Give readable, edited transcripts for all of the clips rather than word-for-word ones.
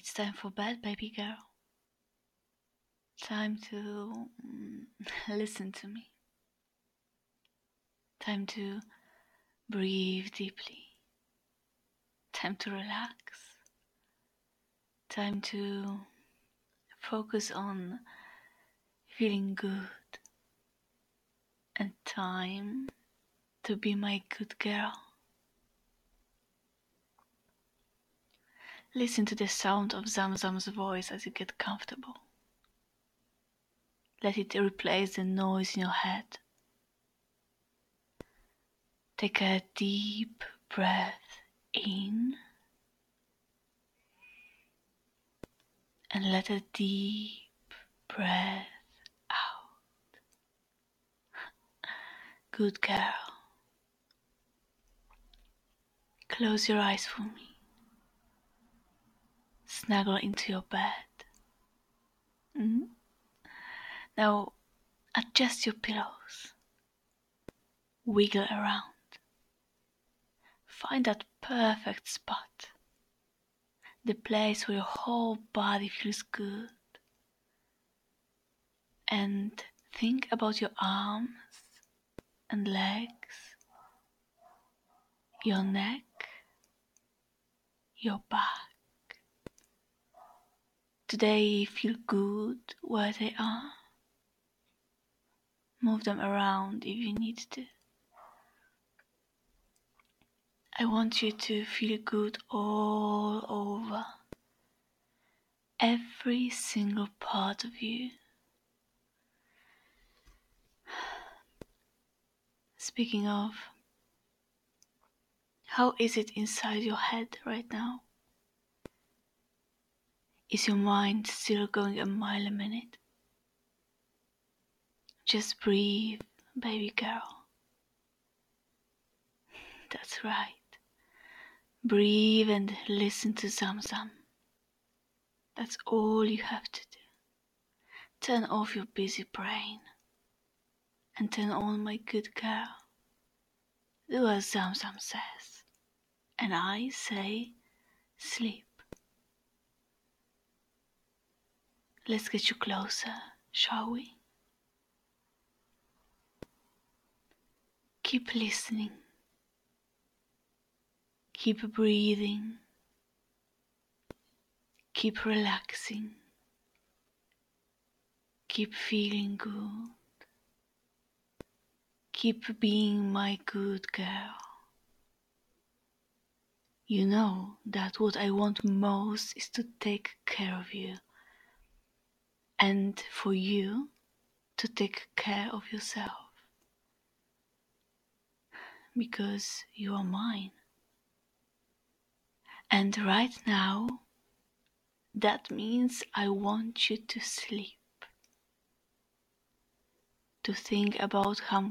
It's time for bed, baby girl. Time to listen to me. Time to breathe deeply. Time to relax. Time to focus on feeling good. And time to be my good girl. Listen to the sound of Zamzam's voice as you get comfortable. Let it replace the noise in your head. Take a deep breath in and let a deep breath out. Good girl. Close your eyes for me. Snuggle into your bed. Now adjust your pillows. Wiggle around. Find that perfect spot. The place where your whole body feels good. And think about your arms and legs, your neck, your back. Do they feel good where they are? Move them around if you need to. I want you to feel good all over. Every single part of you. Speaking of, how is it inside your head right now? Is your mind still going a mile a minute? Just breathe, baby girl. That's right. Breathe and listen to Zamzam. That's all you have to do. Turn off your busy brain and turn on my good girl. Do as Zamzam says, and I say sleep. Let's get you closer, shall we? Keep listening. Keep breathing. Keep relaxing. Keep feeling good. Keep being my good girl. You know that what I want most is to take care of you. And for you to take care of yourself. Because you are mine. And right now, that means I want you to sleep. To think about how...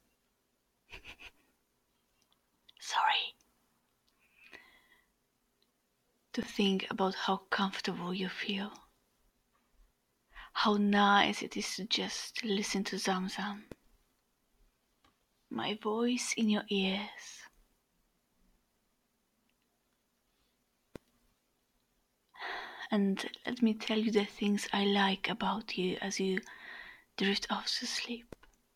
To think about how comfortable you feel. How nice it is to just listen to Zamzam. My voice in your ears. And let me tell you the things I like about you as you drift off to sleep.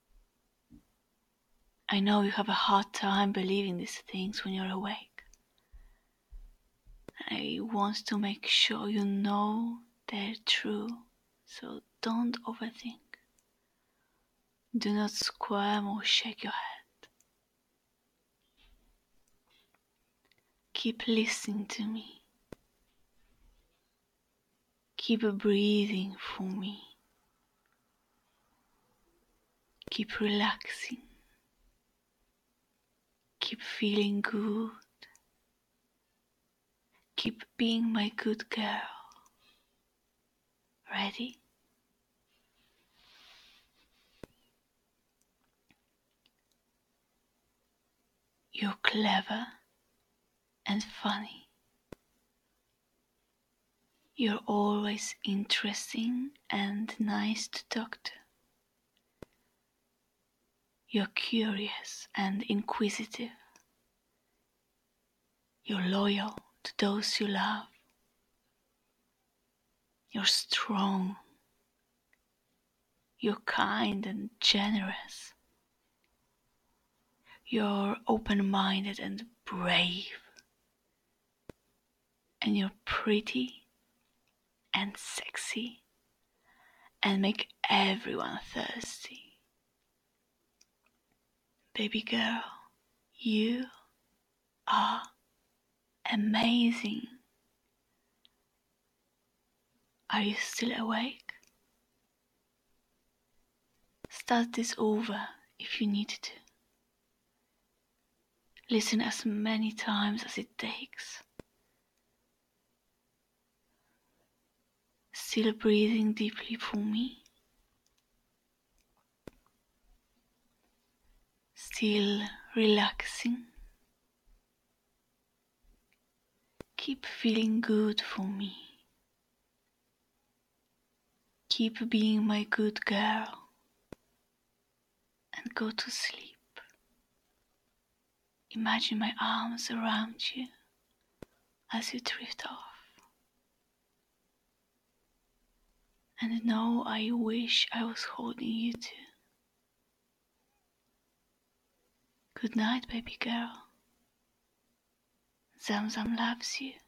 I know you have a hard time believing these things when you're awake. I want to make sure you know they're true, so don't overthink. Do not squirm or shake your head. Keep listening to me. Keep breathing for me. Keep relaxing. Keep feeling good. Keep being my good girl. Ready? You're clever and funny. You're always interesting and nice to talk to. You're curious and inquisitive. You're loyal to those you love. You're strong. You're kind and generous. You're open-minded and brave. And you're pretty and sexy and make everyone thirsty. Baby girl, you are amazing. Are you still awake? Start this over if you need to. Listen as many times as it takes. Still breathing deeply for me. Still relaxing. Keep feeling good for me. Keep being my good girl. And go to sleep. Imagine my arms around you as you drift off. And know I wish I was holding you too. Good night, baby girl. Zamzam loves you.